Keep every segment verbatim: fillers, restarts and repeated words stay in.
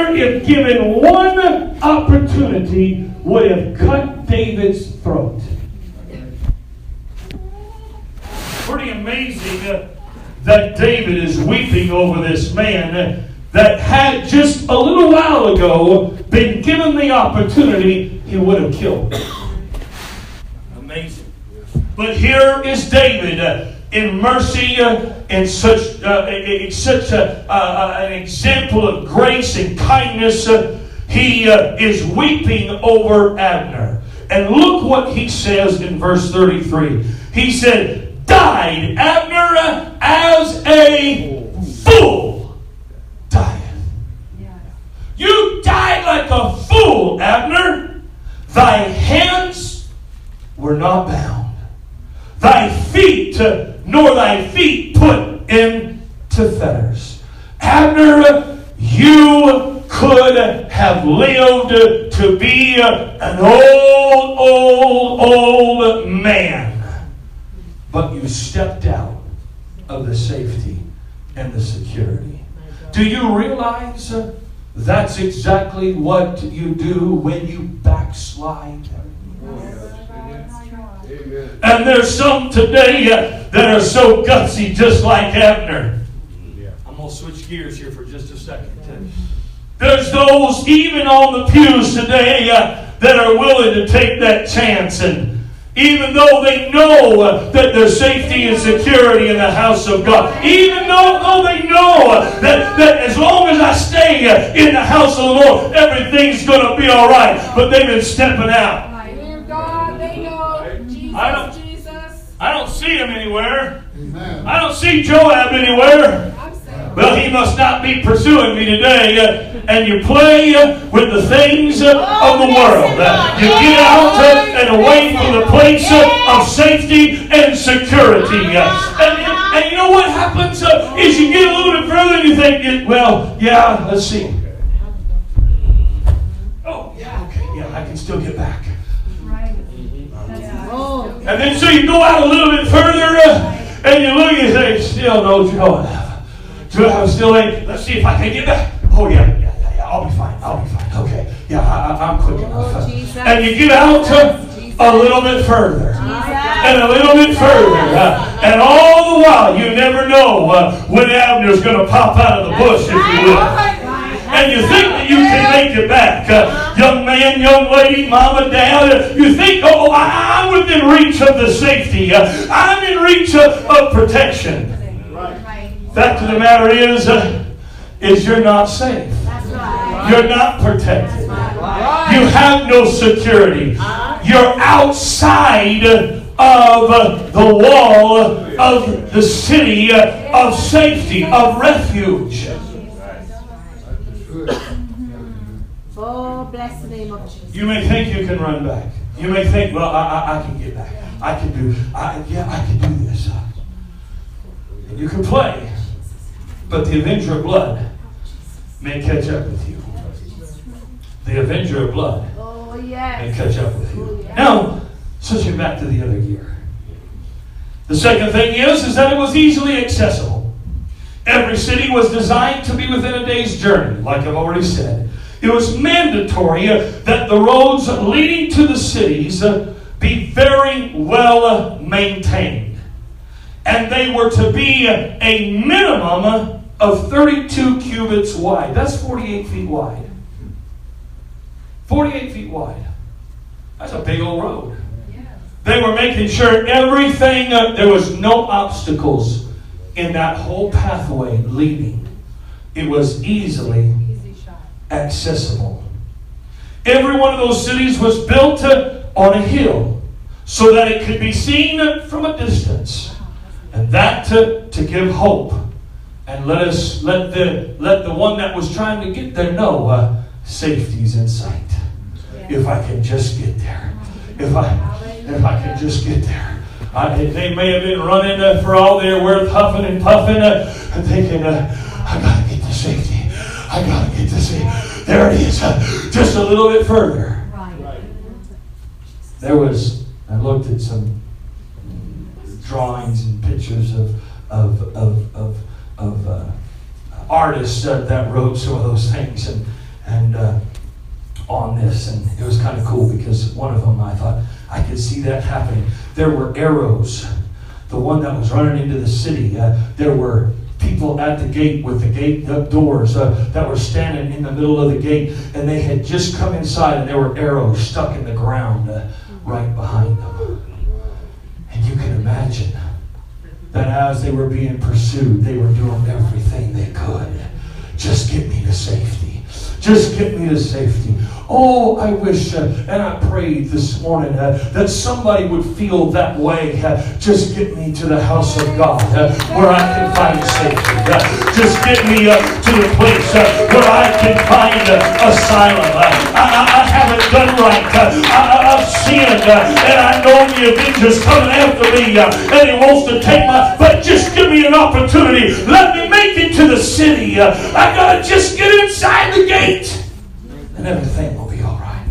Abner, if given one opportunity, would have cut David's throat. Pretty amazing uh, that David is weeping over this man uh, that had just a little while ago been given the opportunity, he would have killed. Amazing. But here is David uh, in mercy, uh, in such, uh, in such a, uh, an example of grace and kindness. Uh, he uh, is weeping over Abner. And look what he says in verse thirty-three. He said, "Died Abner as a fool dieth." You died like a fool, Abner. Thy hands were not bound, thy feet, uh, nor thy feet put into fetters. Abner, you could have lived to be an old, old, old man, but you stepped out of the safety and the security. Do you realize uh, that's exactly what you do when you backslide? Amen. And there's some today uh, that are so gutsy, just like Abner. Yeah. I'm going to switch gears here for just a second. There's those even on the pews today uh, that are willing to take that chance, and even though they know uh, that there's safety and security in the house of God, even though, though they know uh, that, that as long as I stay uh, in the house of the Lord, everything's going to be all right, but they've been stepping out. I don't, I don't see him anywhere. Amen. I don't see Joab anywhere. Well, he must not be pursuing me today. Uh, and you play uh, with the things uh, oh, of the world. Uh, you get out uh, and away from the place uh, of safety and security. Uh, and, and, and you know what happens uh, is you get a little bit further and you think, well, yeah, let's see. Oh, yeah, okay, yeah, I can still get back. And then so you go out a little bit further uh, and you look and you say, still no Joab. Joab still ain't. Let's see if I can get back. Oh yeah, yeah, yeah, yeah. I'll be fine. I'll be fine. Okay. Yeah, I, I, I'm quick enough. Uh, and you get out uh, a little bit further. And a little bit further. Uh, and all the while, you never know uh, when Abner's going to pop out of the bush, if you will. And you think that you can make it back. Uh, young man, young lady, mama, dad, you think, oh, I, I'm within reach of the safety. Uh, I'm in reach of, of protection. Fact of the matter is, uh, is you're not safe. You're not protected. You have no security. You're outside of uh, the wall of the city uh, of safety, of refuge. Oh, bless the name of Jesus. You may think you can run back. You may think, well, I, I, I can get back. I can do, I, yeah, I can do this. And you can play, but the Avenger of Blood may catch up with you. The Avenger of Blood oh, yes. may catch up with you. Oh, yes. Now, switching back to the other gear. The second thing is, is that it was easily accessible. Every city was designed to be within a day's journey, like I've already said. It was mandatory uh, that the roads leading to the cities uh, be very well uh, maintained. And they were to be uh, a minimum of thirty-two cubits wide. That's forty-eight feet wide. forty-eight feet wide. That's a big old road. Yeah. They were making sure everything, uh, there was no obstacles in that whole pathway leading. It was easily accessible. Every one of those cities was built uh, on a hill so that it could be seen from a distance. And that to, to give hope. And let us let the let the one that was trying to get there know uh, safety's in sight. Yeah. If I can just get there. If I if I can just get there. I, they may have been running uh, for all they're worth, huffing and puffing, uh, and thinking, uh, I gotta get to safety. I gotta get to safety. There it is. Uh, just a little bit further. Right. There was, I looked at some drawings and pictures of of of of, of uh, artists uh, that wrote some of those things, and on this, and it was kind of cool because one of them, I thought, I could see that happening. There were arrows. The one that was running into the city, uh, there were people at the gate with the gate doors uh, that were standing in the middle of the gate, and they had just come inside, and there were arrows stuck in the ground uh, right behind them. And you can imagine that as they were being pursued, they were doing everything they could. Just get me to safety. Just get me to safety. Oh, I wish, uh, and I prayed this morning uh, that somebody would feel that way. Uh, just get me to the house of God uh, where I can find safety. Uh, just get me uh, to the place uh, where I can find uh, asylum. Uh, I, I, I haven't done right. Uh, I, I've sinned, uh, and I know the avenger's coming after me, uh, and he wants to take my. But just give me an opportunity. Let me make it to the city. Uh, I gotta just get inside the gate. And everything will be all right.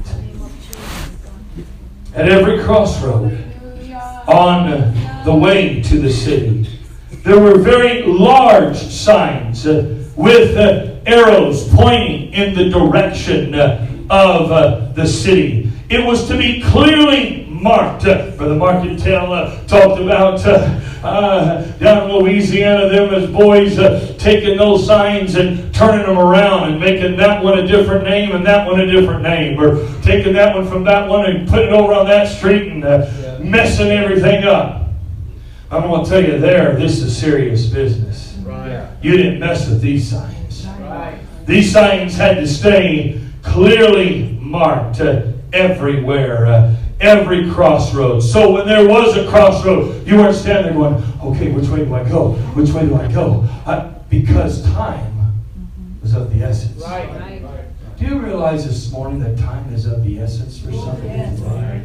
At every crossroad on the way to the city, there were very large signs uh, with uh, arrows pointing in the direction uh, of uh, the city. It was to be clearly marked. Uh, Brother Markentel uh, talked about uh, uh, down in Louisiana, them as boys uh, taking those signs and turning them around and making that one a different name and that one a different name, or taking that one from that one and putting it over on that street and uh, yeah. messing everything up. I'm going to tell you there, this is serious business. Right. You didn't mess with these signs. Right. These signs had to stay clearly marked uh, everywhere. Uh, Every crossroad. So when there was a crossroad, you weren't standing there going, okay, which way do I go? Which way do I go? I, because time was of the essence. Right. Right. Do you realize this morning that time is of the essence for some people? Yes.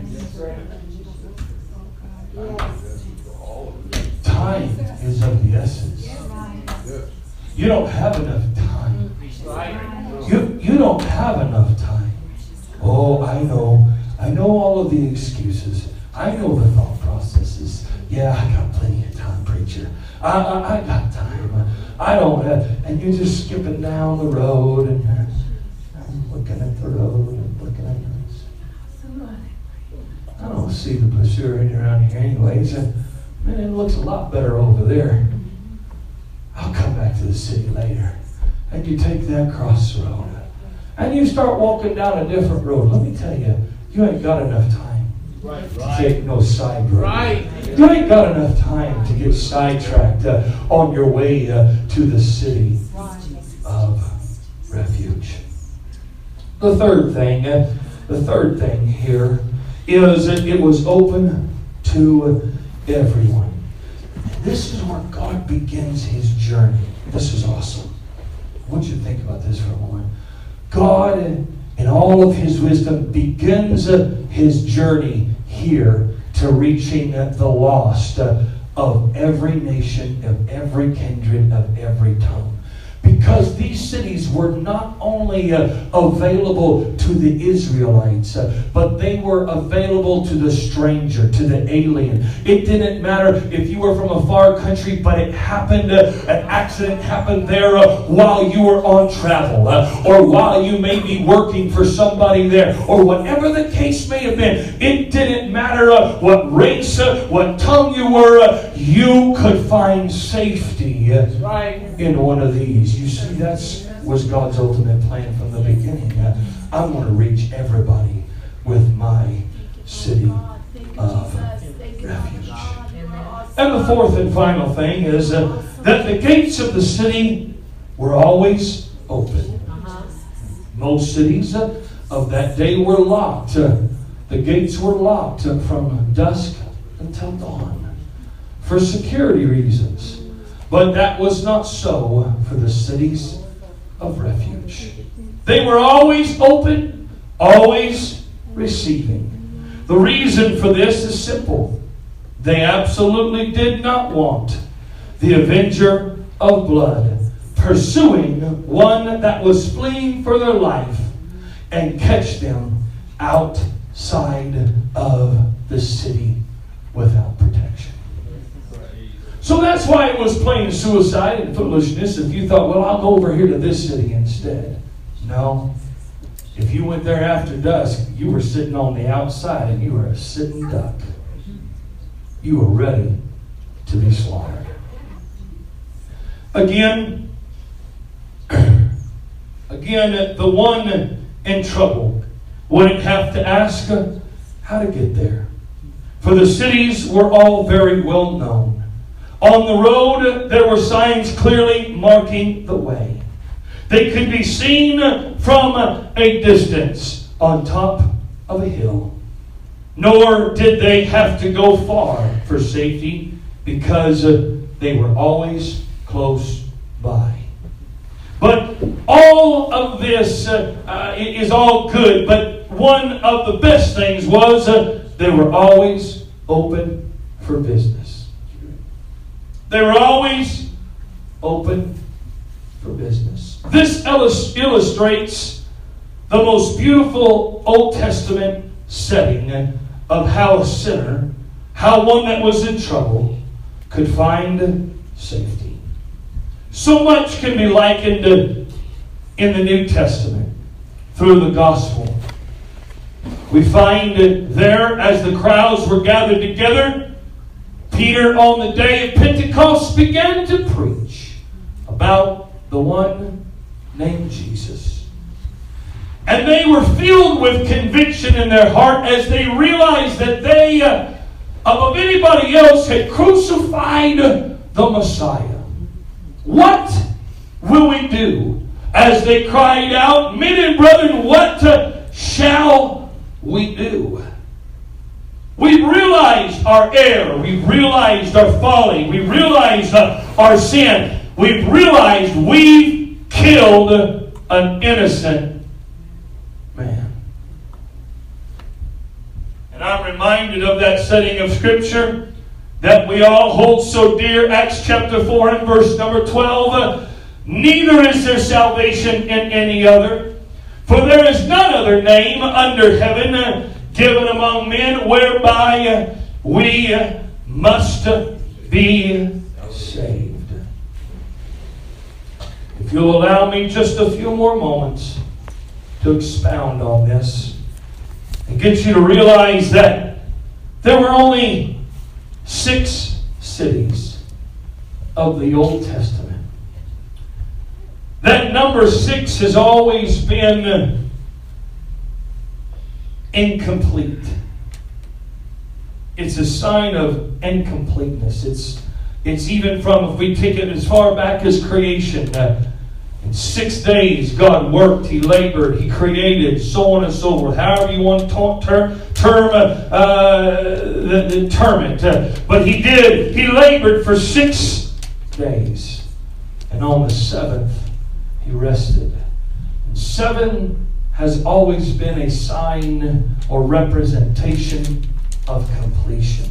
Right. Time is of the essence. You don't have enough time. You, you don't have enough time. Oh, I know. I know all of the excuses. I know the thought processes. Yeah, I got plenty of time, preacher. I, I, I got time. I don't have, and you're just skipping down the road and I'm looking at the road and looking at this. I don't see the pursuer around here anyways. And man, it looks a lot better over there. I'll come back to the city later. And you take that crossroad. And you start walking down a different road. Let me tell you, you ain't got enough time right, to right. take no side road. Right. You ain't got enough time to get sidetracked uh, on your way uh, to the city of refuge. The third thing, uh, the third thing here is that it was open to everyone. And this is where God begins His journey. This is awesome. I want you to think about this for a moment. God, in all of His wisdom, begins His journey here to reaching the lost of every nation, of every kindred, of every tongue. Because these cities were not only uh, available to the Israelites, uh, but they were available to the stranger, to the alien. It didn't matter if you were from a far country, but it happened, uh, an accident happened there uh, while you were on travel, uh, or while you may be working for somebody there, or whatever the case may have been. It didn't matter uh, what race, uh, what tongue you were, uh, you could find safety uh, right. in one of these. You see, that was God's ultimate plan from the beginning. Uh, I'm going to reach everybody with my city of refuge. And the fourth and final thing is uh, that the gates of the city were always open. Most cities uh, of that day were locked. Uh, the gates were locked uh, from dusk until dawn for security reasons. But that was not so for the cities of refuge. They were always open, always receiving. The reason for this is simple. They absolutely did not want the avenger of blood pursuing one that was fleeing for their life and catch them outside of the city without protection. So that's why it was plain suicide and foolishness if you thought, well, I'll go over here to this city instead. No. If you went there after dusk, you were sitting on the outside and you were a sitting duck. You were ready to be slaughtered. Again, again, the one in trouble wouldn't have to ask how to get there. For the cities were all very well known. On the road, there were signs clearly marking the way. They could be seen from a distance on top of a hill. Nor did they have to go far for safety, because they were always close by. But all of this uh, uh, is all good, but one of the best things was uh, they were always open for business. They were always open for business. This illus- illustrates the most beautiful Old Testament setting of how a sinner, how one that was in trouble, could find safety. So much can be likened to, in the New Testament through the gospel. We find that there, as the crowds were gathered together, Peter on the day of Pentecost began to preach about the one named Jesus. And they were filled with conviction in their heart as they realized that they, uh, above anybody else, had crucified the Messiah. What will we do? As they cried out, men and brethren, what uh, shall we do? We've realized our error. We've realized our folly. We've realized uh, our sin. We've realized we've killed an innocent man. And I'm reminded of that setting of Scripture that we all hold so dear, Acts chapter four and verse number twelve. Uh, Neither is there salvation in any other, for there is none other name under heaven uh, given among men whereby uh, we uh, must uh, be saved. If you'll allow me just a few more moments to expound on this and get you to realize that there were only six cities of the Old Testament. That number six has always been incomplete. It's a sign of incompleteness. It's it's even from, if we take it as far back as creation, uh, in six days God worked, He labored, He created, so on and so forth. However you want to term, term, uh, uh, the, the term it. Uh, but He did. He labored for six days. And on the seventh, He rested. And seven has always been a sign or representation of completion.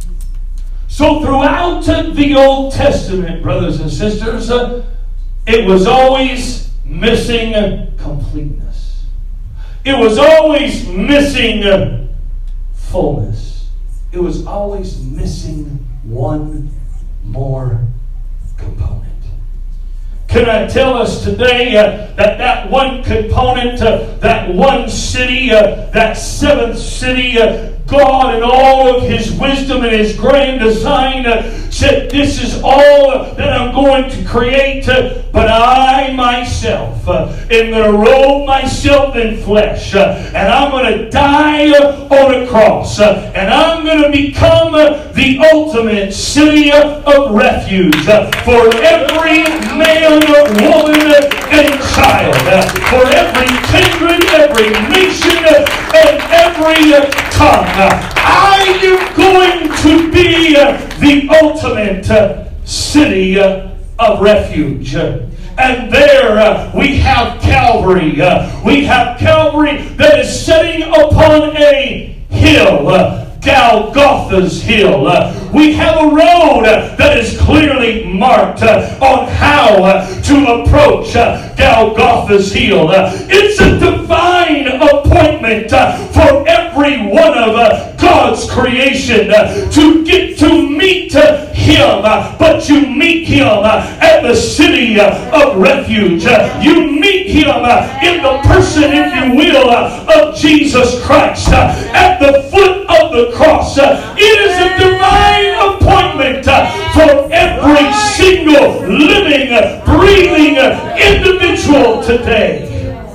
So throughout the Old Testament, brothers and sisters, uh, it was always missing completeness. It was always missing fullness. It was always missing one more component. Can I tell us today uh, that that one component, uh, that one city, uh, that seventh city, uh, God in all of His wisdom and His grand design uh, said, this is all uh, that I'm going to create, uh, but I myself uh, am going to robe myself in flesh, uh, and I'm going to die uh, on a cross, uh, and I'm going to become uh, the ultimate city uh, of refuge uh, for every man, woman, uh, and child, uh, for every kindred, every nation, uh, and every uh, tongue. Uh, I am going to be uh, the ultimate uh, city uh, of refuge. Uh, and there uh, we have Calvary. Uh, we have Calvary that is sitting upon a hill. Uh, Golgotha's hill. Uh, we have a road uh, that is clearly marked uh, on how uh, to approach uh, Golgotha's hill. Uh, it's a divine appointment uh, for every one of uh, God's creation uh, to get to meet uh, Him, uh, but you meet Him uh, at the city of refuge. You meet Him in the person, if you will, of Jesus Christ at the foot of the cross. It is a divine appointment for every single living, breathing individual today.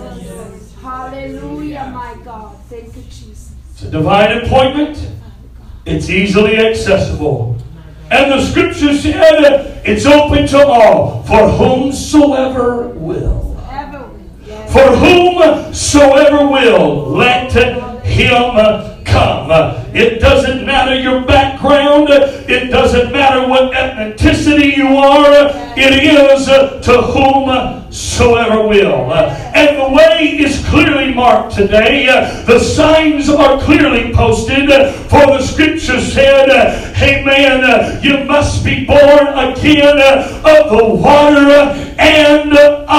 Hallelujah, my God. Thank you, Jesus. It's a divine appointment. It's easily accessible. And the scripture said it's open to all, for whomsoever will. For whomsoever will, let him come. It doesn't matter your background. It doesn't matter what ethnicity you are. It is to whomsoever will. And the way is clearly marked today. The signs are clearly posted. For the scripture said, amen, you must be born again of the water and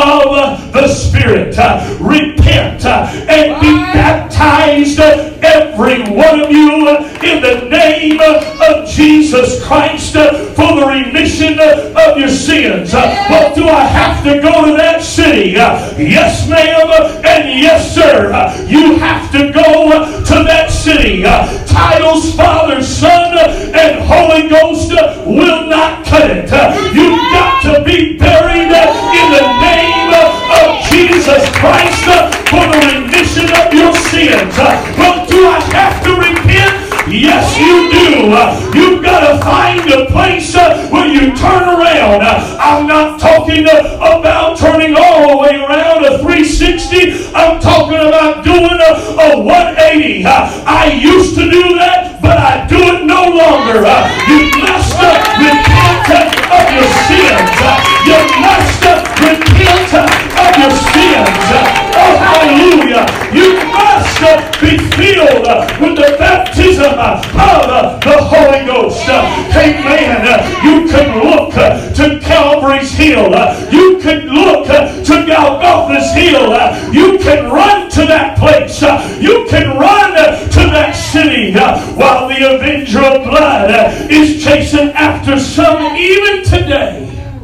of the Spirit. Repent and be baptized, every one of you, in the name of Jesus Christ for the remission of your sins. But do I have to go to that city? Yes, ma'am, and yes, sir. You have to go to that city. Titles, Father, Son, and Holy Ghost will not cut it. You've got to be buried in the name of Jesus Christ for the remission of your sins. Well, do I have to repent? Yes, you do. You've got to find a place where you turn around. I'm not talking about turning all the way around a three sixty. I'm talking about doing a one eighty. I used to do that, but I do it no longer. You must repent of your sins. You must repent of your sins. Oh, hallelujah. You must be filled with the baptism of the Holy Ghost. Amen. You can look to Calvary's hill. You can look to Golgotha's hill. You can run to that place. You can run to that city while the avenger of blood is chasing after some even today.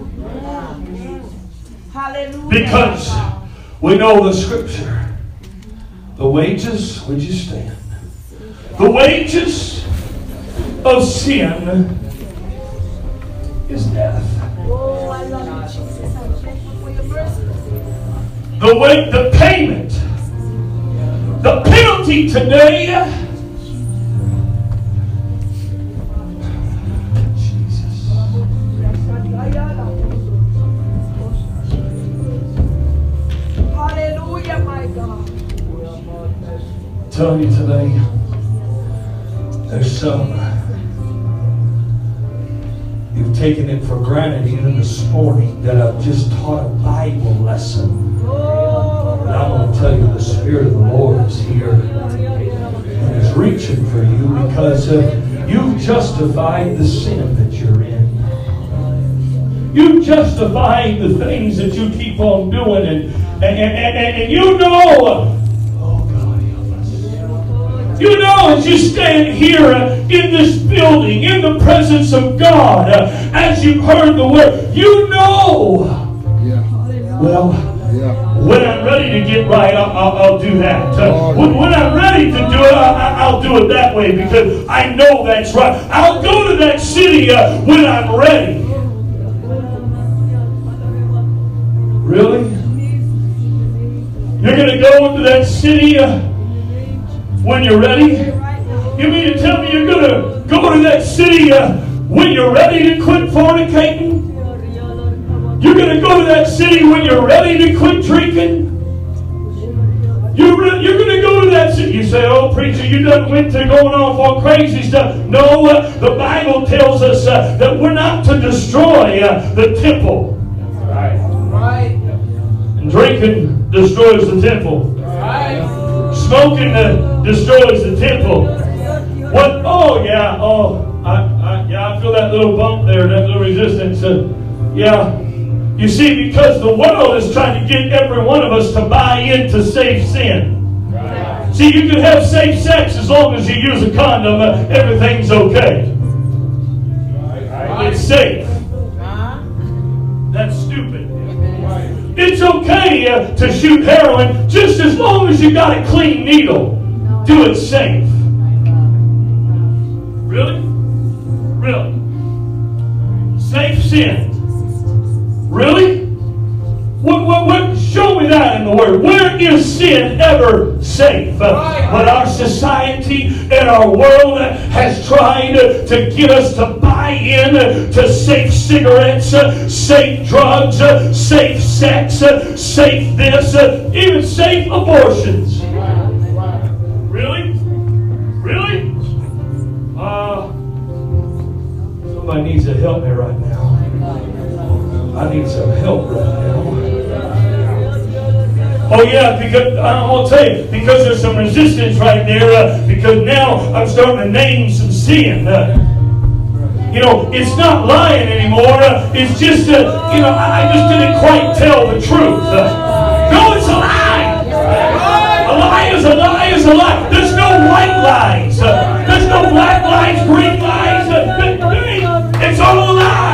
Because we know the scripture. The wages, would you stand? The wages of sin is death. Oh, I love you, Jesus. I'm thankful for your mercy. The way, the payment, the penalty today. Jesus. Hallelujah, my God. I'm telling you today, there's some, you've taken it for granted even this morning that I've just taught a Bible lesson. And I'm going to tell you the Spirit of the Lord is here and is reaching for you because uh, you've justified the sin that you're in. You've justified the things that you keep on doing and, and, and, and, and you know You know, as you stand here in this building, in the presence of God, as you've heard the word, you know. Yeah. Well, yeah. When I'm ready to get right, I'll, I'll, I'll do that. Uh, when, when I'm ready to do it, I'll, I'll do it that way because I know that's right. I'll go to that city uh, when I'm ready. Really? You're going to go into that city uh, when you're ready? You mean to tell me you're going to go to that city uh, when you're ready to quit fornicating? You're going to go to that city when you're ready to quit drinking? You're, re- you're going to go to that city. You say, oh, preacher, you done went to going off all crazy stuff. No, uh, the Bible tells us uh, that we're not to destroy uh, the temple. Right. Right. And drinking destroys the temple. Right. Smoking uh, destroys the temple. What? Oh, yeah. Oh, I, I, yeah, I feel that little bump there, that little resistance. Uh, yeah. You see, because the world is trying to get every one of us to buy into safe sin. Right. See, you can have safe sex as long as you use a condom. Uh, everything's okay. Right. It's safe. That's it's okay uh, to shoot heroin just as long as you got a clean needle. Do it safe. Really? Really? Safe sin. Really? What, what, what? Show me that in the Word. Where is sin ever safe? Uh, but our society and our world uh, has tried uh, to get us to buy in uh, to safe cigarettes, uh, safe drugs, uh, safe sex, uh, safe this, uh, even safe abortions. Really? Really? Uh, somebody needs to help me right now. I need some help right now. Oh yeah, because I will tell you, because there's some resistance right there. Uh, because now I'm starting to name some sin. Uh, you know, it's not lying anymore. Uh, it's just, uh, you know, I, I just didn't quite tell the truth. Uh, no, it's a lie. A lie is a lie is a lie. There's no white lies. Uh, there's no black lies, green lies. Uh, it's all a lie.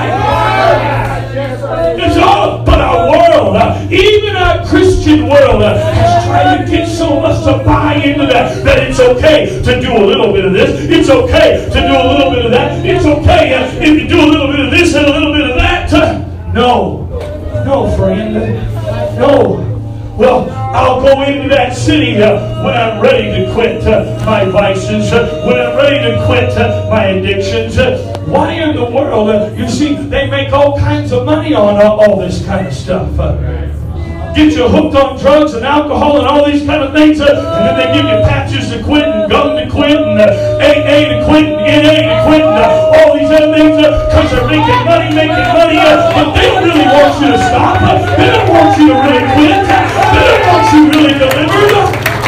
It's all, but our world, uh, even our Christian world, uh, has tried to get so much to buy into that, that it's okay to do a little bit of this, it's okay to do a little bit of that, it's okay uh, if you do a little bit of this and a little bit of that. Uh, no, no, friend, no. Well, I'll go into that city uh, when I'm ready to quit uh, my vices, uh, when I'm ready to quit uh, my addictions. Uh, why in the world? Uh, you see, they make all kinds of money on uh, all this kind of stuff. Uh, get you hooked on drugs and alcohol and all these kind of things, uh, and then they give you patches to quit and gum to quit and uh, A A to quit and N A to quit and uh, all these other things because uh, they're making money, making money, uh, but they don't really want you to stop. Uh, they don't want you to really quit. They don't want you really delivered.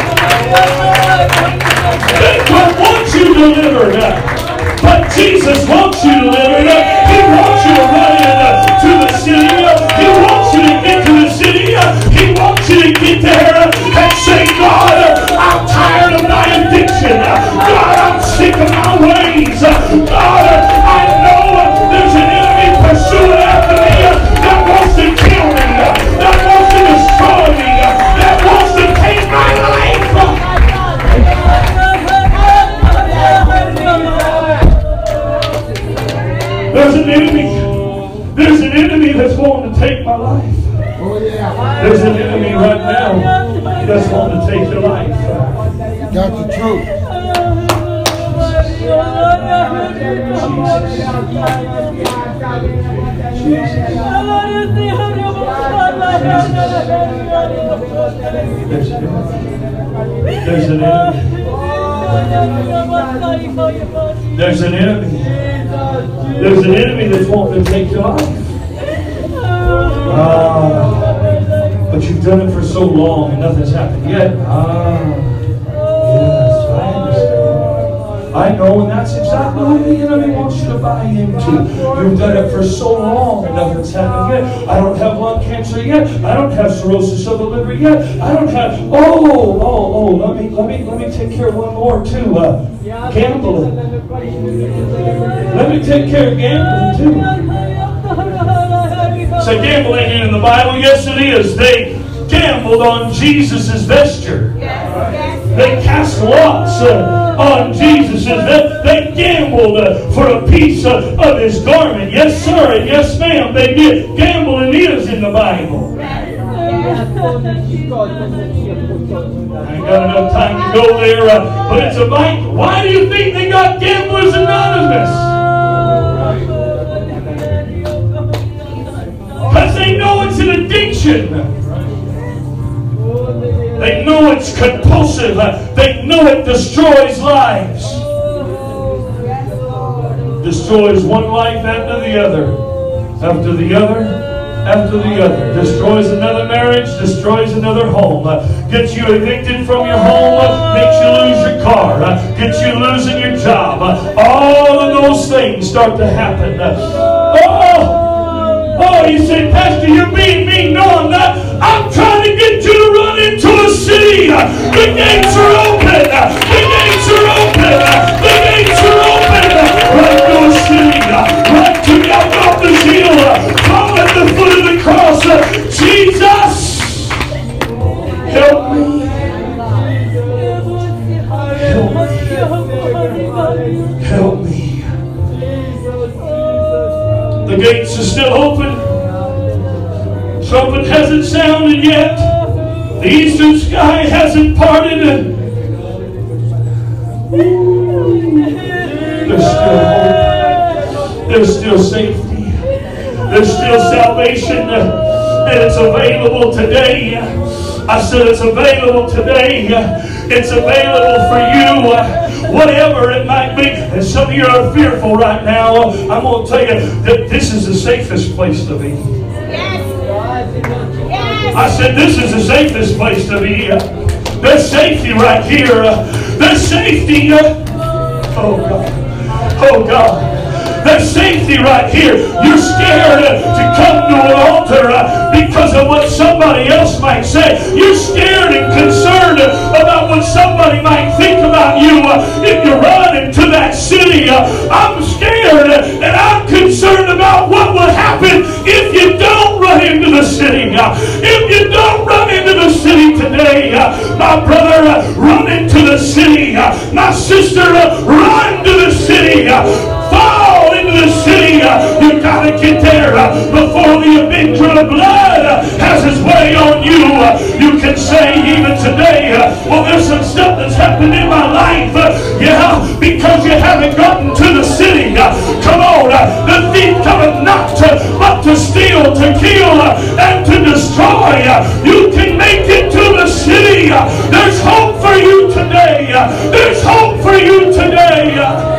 They don't want you delivered. But Jesus wants you delivered. He wants you to run into the city. He wants you to get to the city. He wants you to get there and say, God, I'm tired of my addiction. God, I'm sick of my ways. God, I know there's an enemy pursuing after me that wants to kill me, that wants to destroy me, that wants to take my life. There's an enemy. There's an enemy that's wanting to take my life. There's an enemy right now that's wanting to take your life. That's the truth. There's an enemy. There's an enemy. There's an enemy that's wanting to take your life. Ah, but you've done it for so long and nothing's happened yet. Ah, yes, I understand. I know, and that's exactly what the enemy wants you to buy into. You've done it for so long and nothing's happened yet. I don't have lung cancer yet. I don't have cirrhosis of the liver yet. I don't have. Oh, oh, oh. Let me, let me, let me take care of one more too. Uh, gambling. Let me take care of gambling too. So gambling ain't in the Bible. Yes, it is. They gambled on Jesus' vesture. They cast lots uh, on Jesus' vesture. They gambled uh, for a piece uh, of his garment. Yes, sir, and yes, ma'am, they did. Gambling is in the Bible. I ain't got enough time to go there, uh, but it's a Bible. Why do you think they got Gamblers Anonymous? Because they know it's an addiction. They know it's compulsive. They know it destroys lives. Destroys one life after the other. After the other. After the other. Destroys another marriage. Destroys another home. Uh, gets you evicted from your home. Uh, makes you lose your car. Uh, gets you losing your job. Uh, all of those things start to happen. Uh, oh! Oh, you say, Pastor, you're being mean. No, I'm not. I'm trying to get you to run into a city. The gates are open. The gates are open. The gates are open. Run to a city. Run to Golgotha's hill. Fall at the foot of the cross. Jesus gates are still open. Trumpet hasn't sounded yet. The eastern sky hasn't parted. There's still hope. There's still safety. There's still salvation. And it's available today. I said it's available today. It's available for you. Whatever it might be. And some of you are fearful right now. I'm going to tell you that this is the safest place to be. I said this is the safest place to be. There's safety right here. There's safety. Oh God. Oh God. There's safety right here. You're scared to come to an altar because of what somebody else might say. You're scared and concerned about what somebody might think about you if you run into that city. I'm scared and I'm concerned about what will happen if you don't run into the city. If you don't run into the city today, my brother, run into the city. My sister, run to the city. Fall into the city. You got to get there before the avenger of blood has his way on you. You can say even today, well, there's some stuff that's happened in my life. Yeah, because you haven't gotten to the city. Come on, the thief cometh not but to steal, to kill, and to destroy. You can make it to the city. There's hope for you today. There's hope for you today.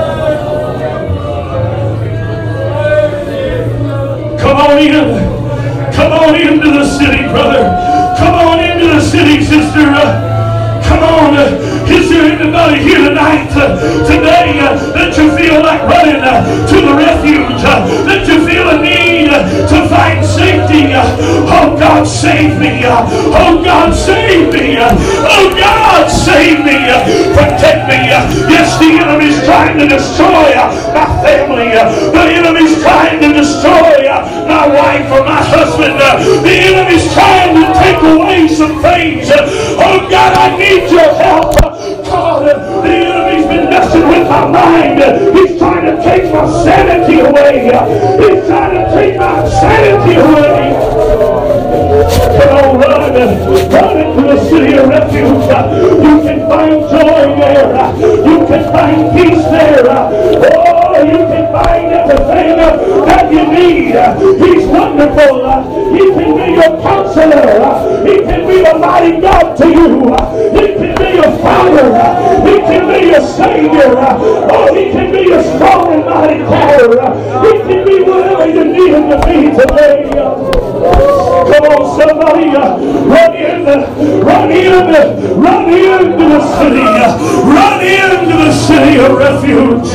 Come on in. Come on into the city, brother. Come on into the city, sister. Come on. Is there anybody here tonight, today, that you feel like running to the refuge? That you feel a need to find safety? Oh, God, save me. Oh, God, save me. Oh, God, save me. Protect me. Yes, the enemy's trying to destroy my family. The enemy's trying to destroy my wife or my husband. The enemy's trying to take away some things. Oh, God, I need your help. God, the enemy's been messing with my mind. He's trying to take my sanity away. He's trying to take my sanity away. Come on, run. Run into the city of refuge. You can find joy there. You can find peace there. Oh, you can find everything that you need. He's wonderful. He can be your counselor. He can be a mighty God to you. He can be your father. He can be your savior. Oh, he can be your strong and mighty tower. He can be whatever you need him to be today. Come on, somebody, run in, run in, run into the city, run into the city of refuge.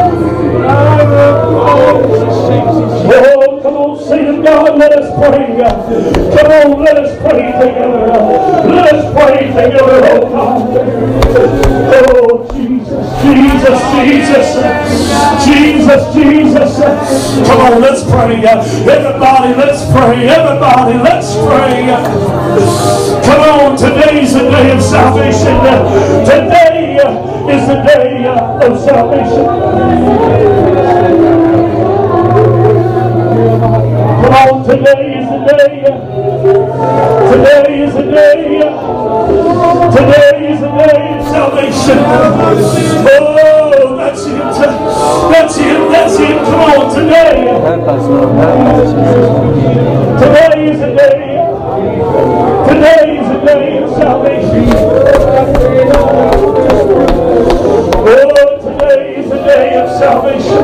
Oh, come on, saints of God, let us pray. Come on, let us pray together. Let us pray together, oh God. Oh, Jesus, Jesus, Jesus, Jesus, Jesus. Come on, let's pray. Everybody, let's pray. Everybody, let's pray. Come on, today's the day of salvation. Today is the day of salvation. Come on, today is the day. Today is the day. Today is the day of salvation. Oh, that's it. That's it. That's it. Come on, today. Today is the day. Today is the day of salvation. Oh, today is the day of salvation.